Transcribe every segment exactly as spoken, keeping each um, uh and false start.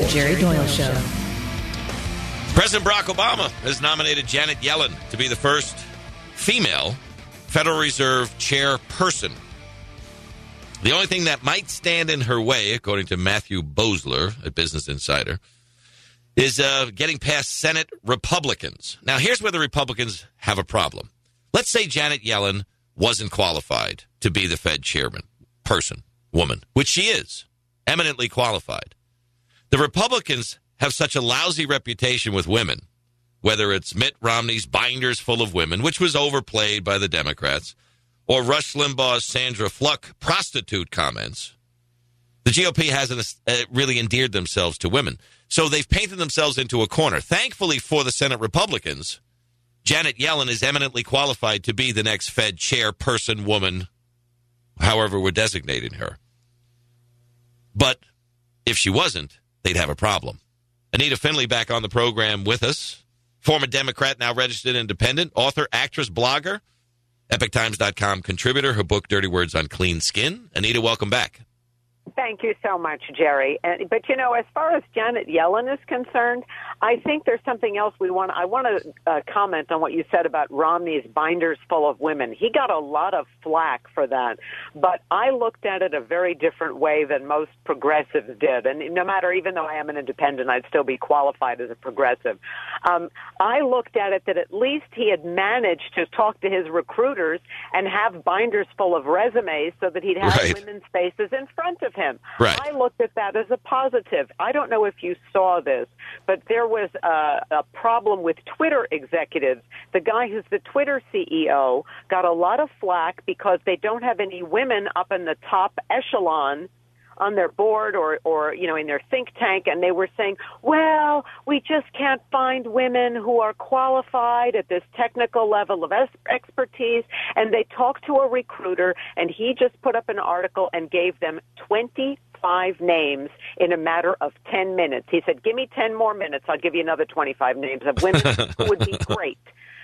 The Jerry Doyle Show. President Barack Obama has nominated Janet Yellen to be the first female Federal Reserve chairperson. The only thing that might stand in her way, according to Matthew Boesler at Business Insider, is uh, getting past Senate Republicans. Now, here's where the Republicans have a problem. Let's say Janet Yellen wasn't qualified to be the Fed chairman, person, woman, which she is, eminently qualified. The Republicans have such a lousy reputation with women, whether it's Mitt Romney's binders full of women, which was overplayed by the Democrats, or Rush Limbaugh's Sandra Fluck prostitute comments. The G O P hasn't uh, really endeared themselves to women. So they've painted themselves into a corner. Thankfully for the Senate Republicans, Janet Yellen is eminently qualified to be the next Fed chairperson woman, however we're designating her. But if she wasn't, they'd have a problem. Anita Finley back on the program with us. Former Democrat, now registered independent, author, actress, blogger, epoch times dot com contributor. Her book, Dirty Words on Clean Skin. Anita, welcome back. Thank you so much, Jerry. And, but, you know, as far as Janet Yellen is concerned, I think there's something else we want. I want to uh, comment on what you said about Romney's binders full of women. He got a lot of flack for that, but I looked at it a very different way than most progressives did. And no matter, even though I am an independent, I'd still be qualified as a progressive. Um, I looked at it that at least he had managed to talk to his recruiters and have binders full of resumes so that he'd have right. women's faces in front of him. Right. I looked at that as a positive. I don't know if you saw this, but there was a, a problem with Twitter executives. The guy who's the Twitter C E O got a lot of flack because they don't have any women up in the top echelon on their board or, or, you know, in their think tank, and they were saying, well, we just can't find women who are qualified at this technical level of expertise. And they talked to a recruiter, and he just put up an article and gave them twenty-five names in a matter of ten minutes. He said, give me ten more minutes, I'll give you another twenty-five names of women who would be great.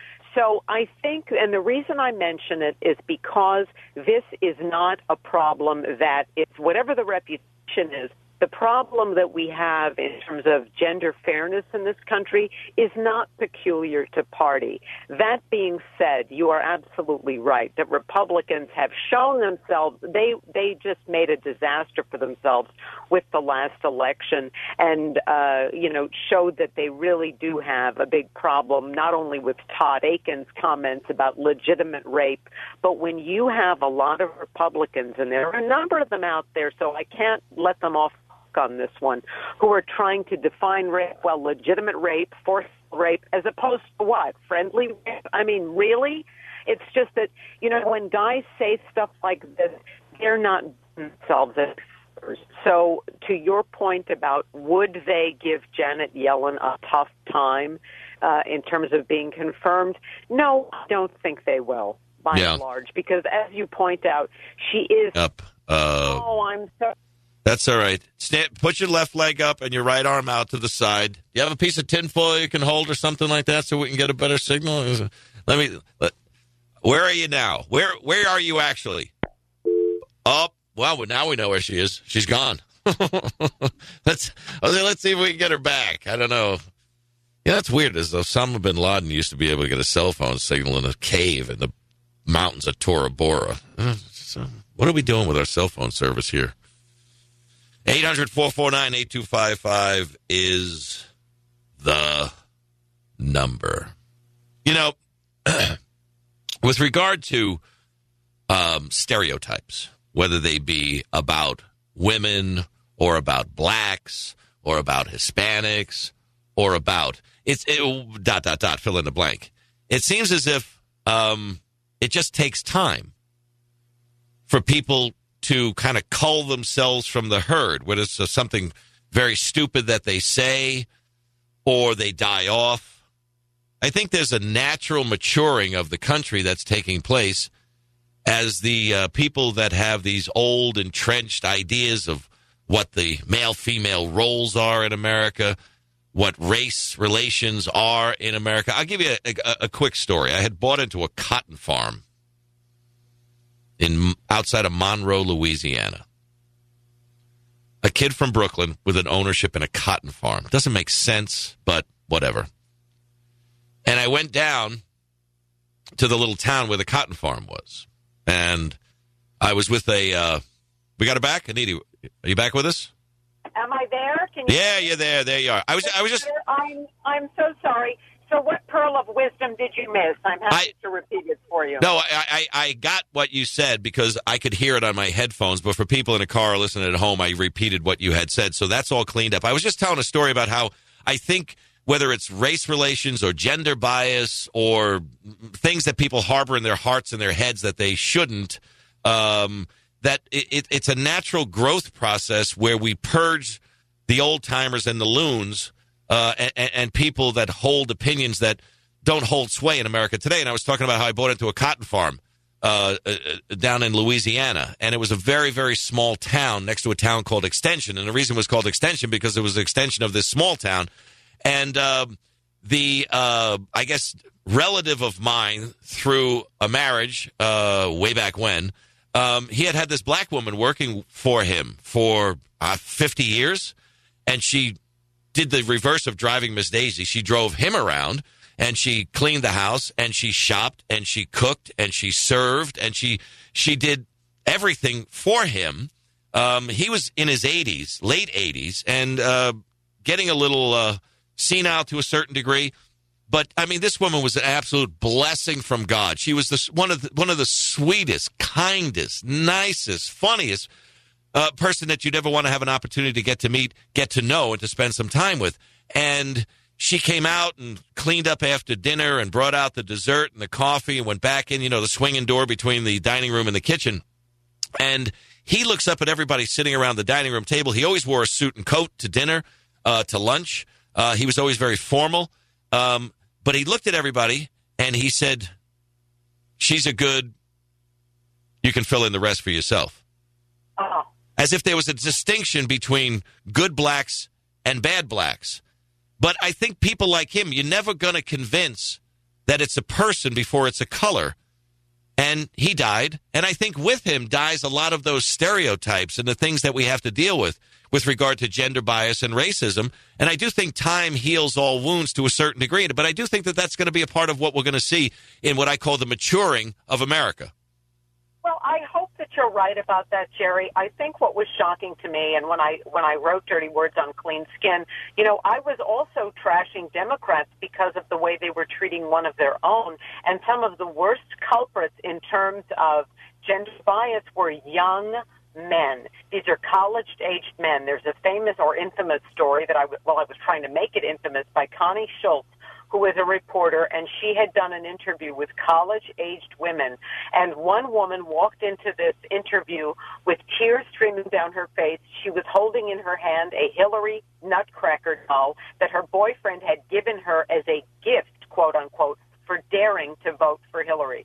So I think, and the reason I mention it is because this is not a problem that it's whatever the reputation is. The problem that we have in terms of gender fairness in this country is not peculiar to party. That being said, you are absolutely right that Republicans have shown themselves, they they just made a disaster for themselves with the last election and, uh, you know, showed that they really do have a big problem, not only with Todd Aiken's comments about legitimate rape, but when you have a lot of Republicans, and there are a number of them out there, so I can't let them off on this one, who are trying to define rape, well, legitimate rape, forced rape, as opposed to what? Friendly rape? I mean, really? It's just that, you know, when guys say stuff like this, they're not themselves experts. So to your point about would they give Janet Yellen a tough time uh, in terms of being confirmed, no, I don't think they will, by yeah. and large, because as you point out, she is... Up. Uh... Oh, I'm so... That's all right. Stand, put your left leg up and your right arm out to the side. Do you have a piece of tinfoil you can hold or something like that so we can get a better signal? Let me. Let, where are you now? Where Where are you actually? Oh, well, now we know where she is. She's gone. let's let's see if we can get her back. I don't know. Yeah, that's weird. As though Osama bin Laden used to be able to get a cell phone signal in a cave in the mountains of Tora Bora. So what are we doing with our cell phone service here? eight hundred, four four nine, eight two five five is the number. You know, with regard to um, stereotypes, whether they be about women or about blacks or about Hispanics or about, it's it, dot, dot, dot, fill in the blank. It seems as if um, it just takes time for people to kind of cull themselves from the herd, whether it's uh, something very stupid that they say or they die off. I think there's a natural maturing of the country that's taking place as the uh, people that have these old entrenched ideas of what the male-female roles are in America, what race relations are in America. I'll give you a, a, a quick story. I had bought into a cotton farm in outside of Monroe, Louisiana. a kid from Brooklyn with an ownership in a cotton farm. It doesn't make sense, but whatever. And I went down to the little town where the cotton farm was. And I was with a, uh, we got her back? Anita, are you back with us? Am I there? Can you yeah, you're there. There you are. I was, I was just. I'm, I'm so sorry. So what pearl of wisdom did you miss? I'm happy I, to repeat it for you. No, I, I, I got what you said because I could hear it on my headphones. But for people in a car or listening at home, I repeated what you had said. So that's all cleaned up. I was just telling a story about how I think whether it's race relations or gender bias or things that people harbor in their hearts and their heads that they shouldn't, um, that it, it, it's a natural growth process where we purge the old-timers and the loons uh, and, and people that hold opinions that don't hold sway in America today. And I was talking about how I bought into a cotton farm uh, uh, down in Louisiana, and it was a very, very small town next to a town called Extension. And the reason it was called Extension because it was an extension of this small town. And uh, the, uh, I guess, relative of mine through a marriage uh, way back when, um, he had had this black woman working for him for uh, fifty years. And she did the reverse of driving Miss Daisy. She drove him around, and she cleaned the house, and she shopped, and she cooked, and she served, and she she did everything for him. Um, he was in his eighties, late eighties, and uh, getting a little... Uh, senile to a certain degree, but I mean, this woman was an absolute blessing from God. She was the, one of the, one of the sweetest, kindest, nicest, funniest uh, person that you'd ever want to have an opportunity to get to meet, get to know, and to spend some time with. And she came out and cleaned up after dinner and brought out the dessert and the coffee and went back in, you know, the swinging door between the dining room and the kitchen. And he looks up at everybody sitting around the dining room table. He always wore a suit and coat to dinner, uh, to lunch. Uh, he was always very formal, um, but he looked at everybody and he said, she's a good, you can fill in the rest for yourself. Oh. As if there was a distinction between good blacks and bad blacks. But I think people like him, you're never going to convince that it's a person before it's a color. And he died, and I think with him dies a lot of those stereotypes and the things that we have to deal with with regard to gender bias and racism. And I do think time heals all wounds to a certain degree, but I do think that that's going to be a part of what we're going to see in what I call the maturing of America. Well, I hope that you're right about that, Jerry. I think what was shocking to me, and when I when I wrote Dirty Words on Clean Skin, you know, I was also trashing Democrats because of the way they were treating one of their own. And some of the worst culprits in terms of gender bias were young men. These are college-aged men. There's a famous or infamous story that I, well, I was trying to make it infamous by Connie Schultz, who was a reporter, and she had done an interview with college-aged women. And one woman walked into this interview with tears streaming down her face. She was holding in her hand a Hillary Nutcracker doll that her boyfriend had given her as a gift, quote-unquote, for daring to vote for Hillary.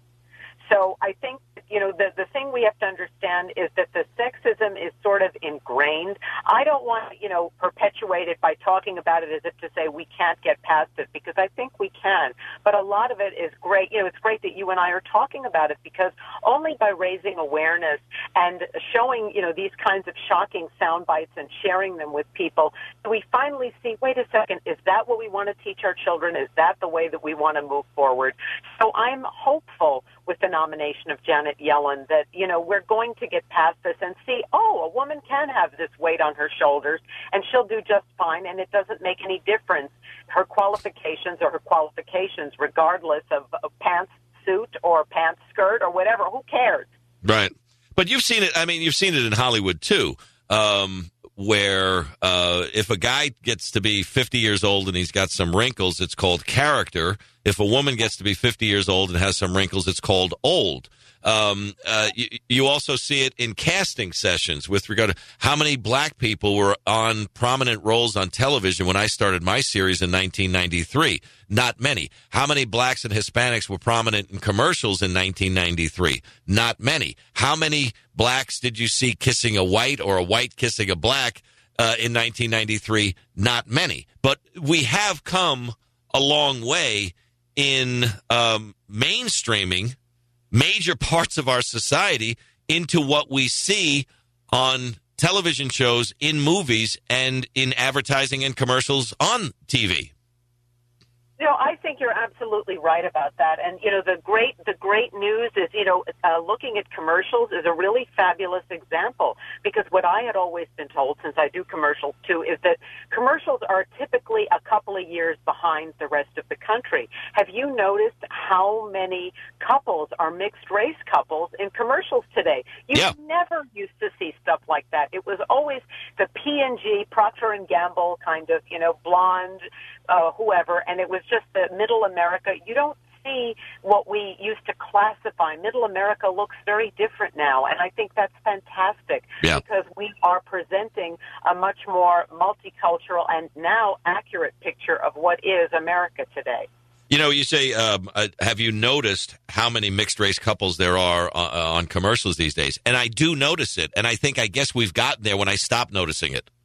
So I think, you know, the, the thing we have to understand is that the sexism is sort of ingrained. I don't want to, you know, perpetuate it by talking about it as if to say we can't get past it, because I think we can. But a lot of it is great. You know, it's great that you and I are talking about it, because only by raising awareness and showing, you know, these kinds of shocking sound bites and sharing them with people, do we finally see, wait a second, is that what we want to teach our children? Is that the way that we want to move forward? So I'm hopeful with the nomination of Janet Yellen that, you know, we're going to get past this and see, oh, a woman can have this weight on her shoulders and she'll do just fine, and it doesn't make any difference, her qualifications or her qualifications, regardless of a pants suit or pants skirt or whatever. Who cares? Right. But you've seen it, I mean, you've seen it in Hollywood, too, um, where uh, if a guy gets to be fifty years old and he's got some wrinkles, it's called character. If a woman gets to be fifty years old and has some wrinkles, it's called old. Um, uh, you, you also see it in casting sessions with regard to how many black people were on prominent roles on television when I started my series in nineteen ninety-three. Not many. How many blacks and Hispanics were prominent in commercials in nineteen ninety-three? Not many. How many blacks did you see kissing a white or a white kissing a black uh, in nineteen ninety-three? Not many. But we have come a long way in um, mainstreaming major parts of our society into what we see on television shows, in movies, and in advertising and commercials on T V. You know, I think you're absolutely right about that. And, you know, the great the great news is, you know, uh, looking at commercials is a really fabulous example, because what I had always been told, since I do commercials too, is that commercials are typically a couple of years behind the rest of the country. Have you noticed how many couples are mixed race couples in commercials today? You yeah. never used to see stuff like that. It was always the P and G, Procter and Gamble kind of, you know, blonde, uh, whoever, and it was just the middle America. You don't see what we used to classify. Middle America looks very different now, and I think that's fantastic yeah. because we are presenting a much more multicultural and now accurate picture of what is America today. You know, you say, um, uh, have you noticed how many mixed-race couples there are uh, on commercials these days? And I do notice it, and I think, I guess we've gotten there when I stopped noticing it.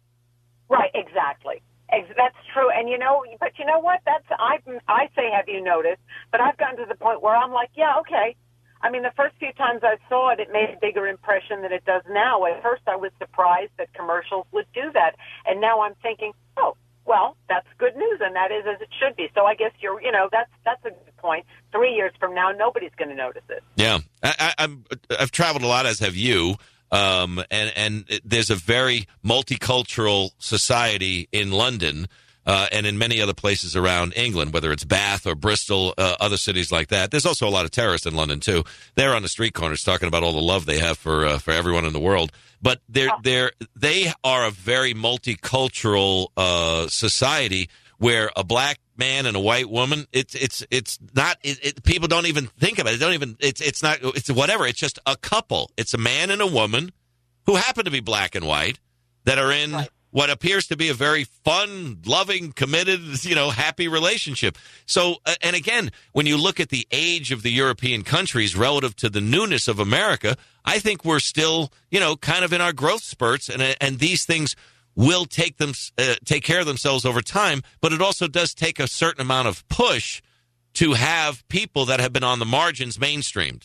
Right, exactly. That's true. And, you know, but you know what? That's I, I say, have you noticed? But I've gotten to the point where I'm like, yeah, okay. I mean, the first few times I saw it, it made a bigger impression than it does now. At first, I was surprised that commercials would do that. And now I'm thinking, oh, well, that's good news, and that is as it should be. So I guess you're, you know, that's that's a good point. Three years from now, nobody's going to notice it. Yeah. I, I, I'm, I've traveled a lot, as have you. Um, and, and there's a very multicultural society in London uh, and in many other places around England, whether it's Bath or Bristol, uh, other cities like that. There's also a lot of terrorists in London, too. They're on the street corners talking about all the love they have for uh, for everyone in the world. But they're, they're, they are a very multicultural uh, society where a black man and a white woman, it's it's it's not it, it, people don't even think about it. They don't even it's it's not it's whatever. It's just a couple. It's a man and a woman who happen to be black and white that are in right. what appears to be a very fun, loving, committed, you know, happy relationship. So, uh, and again, when you look at the age of the European countries relative to the newness of America, I think we're still, you know, kind of in our growth spurts, and and these things will take them uh, take care of themselves over time, but it also does take a certain amount of push to have people that have been on the margins mainstreamed.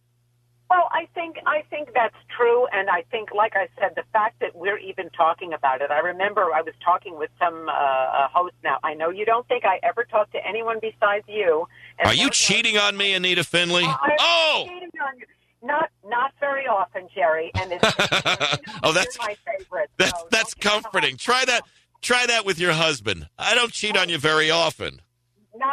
Well, I think I think that's true, and I think, like I said, the fact that we're even talking about it. I remember I was talking with some uh, host. Now, I know you don't think I ever talk to anyone besides you. Are you cheating on me, Anita Finley? Uh, I'm oh! cheating on you. Not not very often, Jerry. And it's, it's oh, that's my favorite. That's so that's comforting. Try that. Try that with your husband. I don't cheat on you very often. No,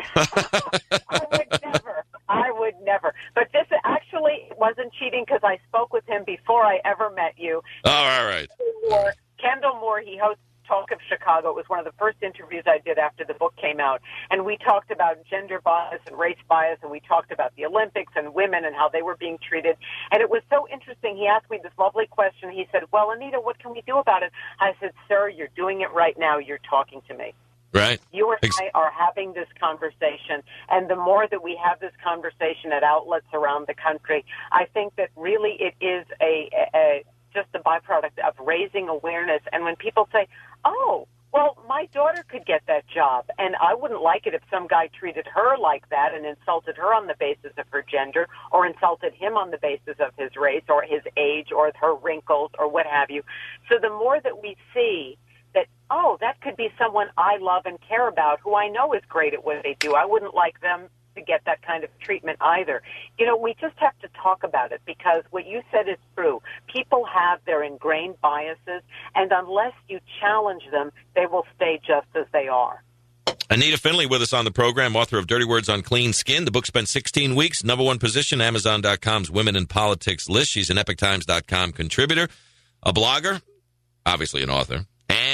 that, I would never. I would never. But this actually wasn't cheating because I spoke with him before I ever met you. Oh, all right. Moore, Kendall Moore, he hosts Talk of Chicago. It was one of the first interviews I did after the book came out. And we talked about gender bias and race bias, and we talked about the Olympics and women and how they were being treated. And it was so interesting. He asked me this lovely question. He said, well, Anita, what can we do about it? I said, sir, you're doing it right now. You're talking to me. Right. You and I are having this conversation, and the more that we have this conversation at outlets around the country, I think that really it is a, a just a byproduct of raising awareness. And when people say, oh, well, my daughter could get that job, and I wouldn't like it if some guy treated her like that and insulted her on the basis of her gender or insulted him on the basis of his race or his age or her wrinkles or what have you. So the more that we see that, oh, that could be someone I love and care about who I know is great at what they do, I wouldn't like them to get that kind of treatment either. You know, we just have to talk about it because what you said is true. People have their ingrained biases, and unless you challenge them, they will stay just as they are. Anita Finley with us on the program, author of Dirty Words on Clean Skin. The book spent sixteen weeks, number one position, Amazon dot com's Women in Politics list. She's an Epic Times dot com contributor, a blogger, obviously an author,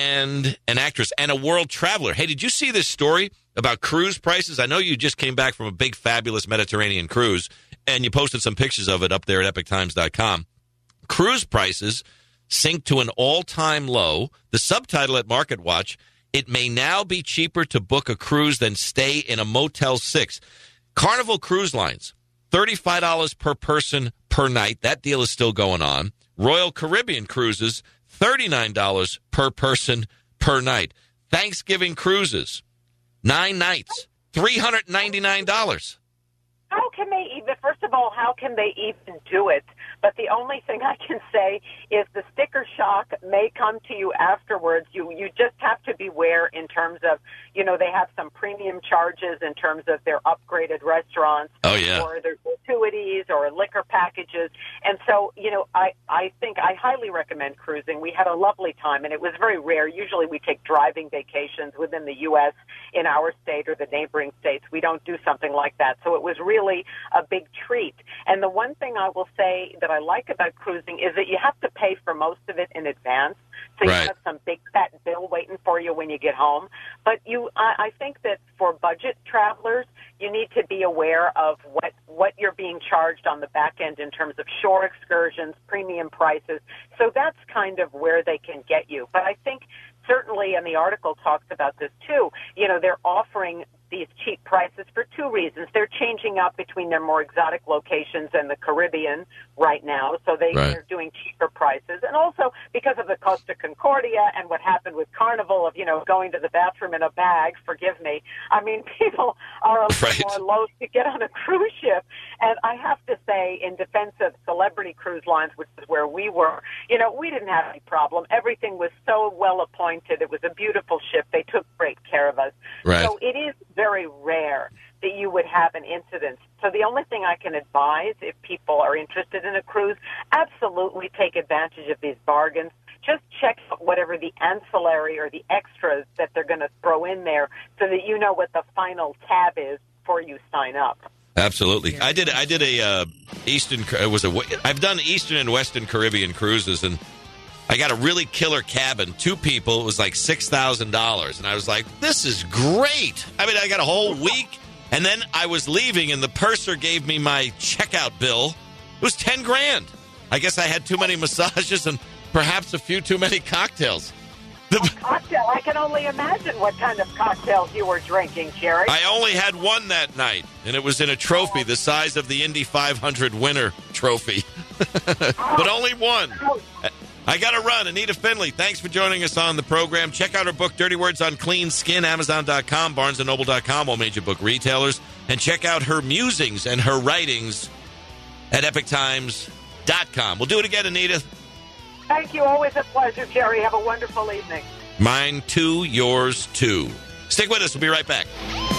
and an actress, and a world traveler. Hey, did you see this story about cruise prices? I know you just came back from a big, fabulous Mediterranean cruise, and you posted some pictures of it up there at Epic Times dot com. Cruise prices sink to an all-time low. The subtitle at MarketWatch, it may now be cheaper to book a cruise than stay in a Motel six. Carnival Cruise Lines, thirty-five dollars per person per night. That deal is still going on. Royal Caribbean Cruises, thirty-nine dollars per person per night. Thanksgiving Cruises, nine nights, three hundred ninety-nine dollars. How can they even, first of all, how can they even do it? But the only thing I can say is the sticker shock may come to you afterwards. You you just have to beware in terms of, you know, they have some premium charges in terms of their upgraded restaurants. Oh, yeah. Or their gratuities or liquor packages. And so, you know, I, I think I highly recommend cruising. We had a lovely time, and it was very rare. Usually we take driving vacations within the U S in our state or the neighboring states. We don't do something like that. So it was really a big treat. And the one thing I will say that I like about cruising is that you have to pay for most of it in advance. So you Right. have some big fat bill waiting for you when you get home. But you, I, I think that for budget travelers, you need to be aware of what, what you're being charged on the back end in terms of shore excursions, premium prices. So that's kind of where they can get you. But I think certainly, and the article talks about this too, you know, they're offering these cheap prices for two reasons. They're changing up between their more exotic locations and the Caribbean right now, so they, Right. they're doing cheaper prices. And also because of the Costa Concordia and what happened with Carnival of, you know, going to the bathroom in a bag, forgive me. I mean, people are a little Right. more loath to get on a cruise ship. And I have to say, in defense of Celebrity Cruise Lines, which is where we were, you know, we didn't have any problem. Everything was so well appointed. It was a beautiful ship. They took great care of us. Right. So it is very rare that you would have an incident. So the only thing I can advise if people are interested in a cruise, absolutely take advantage of these bargains. Just check out whatever the ancillary or the extras that they're going to throw in there so that you know what the final tab is before you sign up. Absolutely. I did I did a uh, Eastern, it was a, I've done Eastern and Western Caribbean cruises, and I got a really killer cabin, two people. It was like six thousand dollars. And I was like, this is great. I mean, I got a whole week. And then I was leaving, and the purser gave me my checkout bill. It was ten grand. I guess I had too many massages and perhaps a few too many cocktails. The, Cocktail. I can only imagine what kind of cocktails you were drinking, Jerry. I only had one that night, and it was in a trophy the size of the Indy five hundred winner trophy. But only one. I got to run. Anita Finley, thanks for joining us on the program. Check out her book, Dirty Words on Clean Skin, Amazon dot com, Barnes and Noble dot com, all major book retailers. And check out her musings and her writings at epic times dot com. We'll do it again, Anita. Thank you. Always a pleasure, Jerry. Have a wonderful evening. Mine too, yours too. Stick with us. We'll be right back.